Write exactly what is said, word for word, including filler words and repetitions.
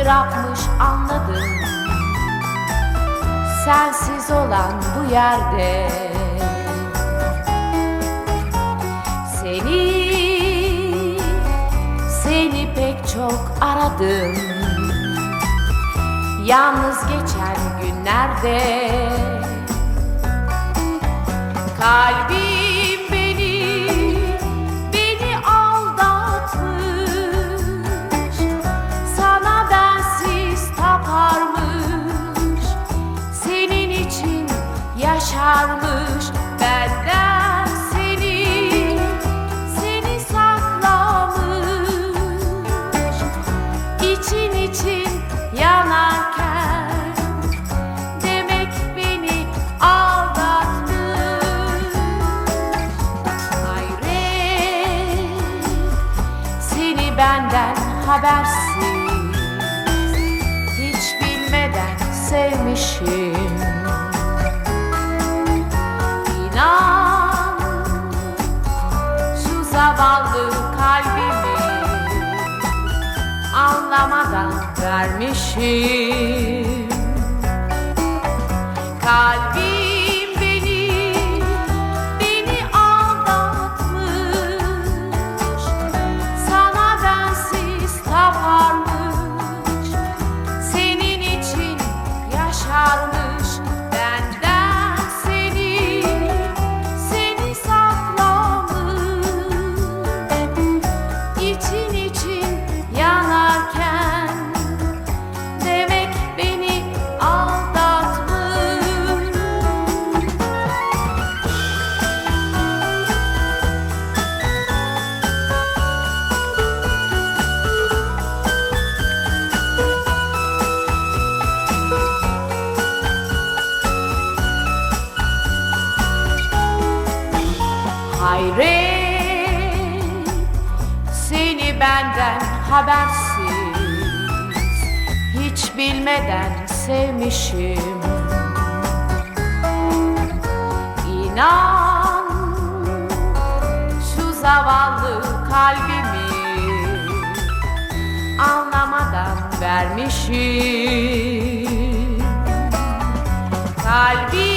ızdırapmış anladım. Sensiz olan bu yerde Seni, seni pek çok aradım. Yalnız geçen günlerde kalbim beni, beni aldatmış. Sana bensiz taparmış, senin için yaşarmış. Benden seni, seni saklamış. İçin için yanarken demek beni aldatmış. Hayret, seni benden habersiz, hiç bilmeden sevmişim. İnan, şu zavallı kalbimi anlamadan vermişim. Kalbim beni, beni aldatmış. Sana bensiz taparmış, senin için yaşarmış. Benden seni, seni saklamış. İçin için yanarken demek beni aldatmış. Hayret, seni benden habersiz, hiç bilmeden sevmişim. İnan, şu zavallı kalbimi anlamadan vermişim. Kalbim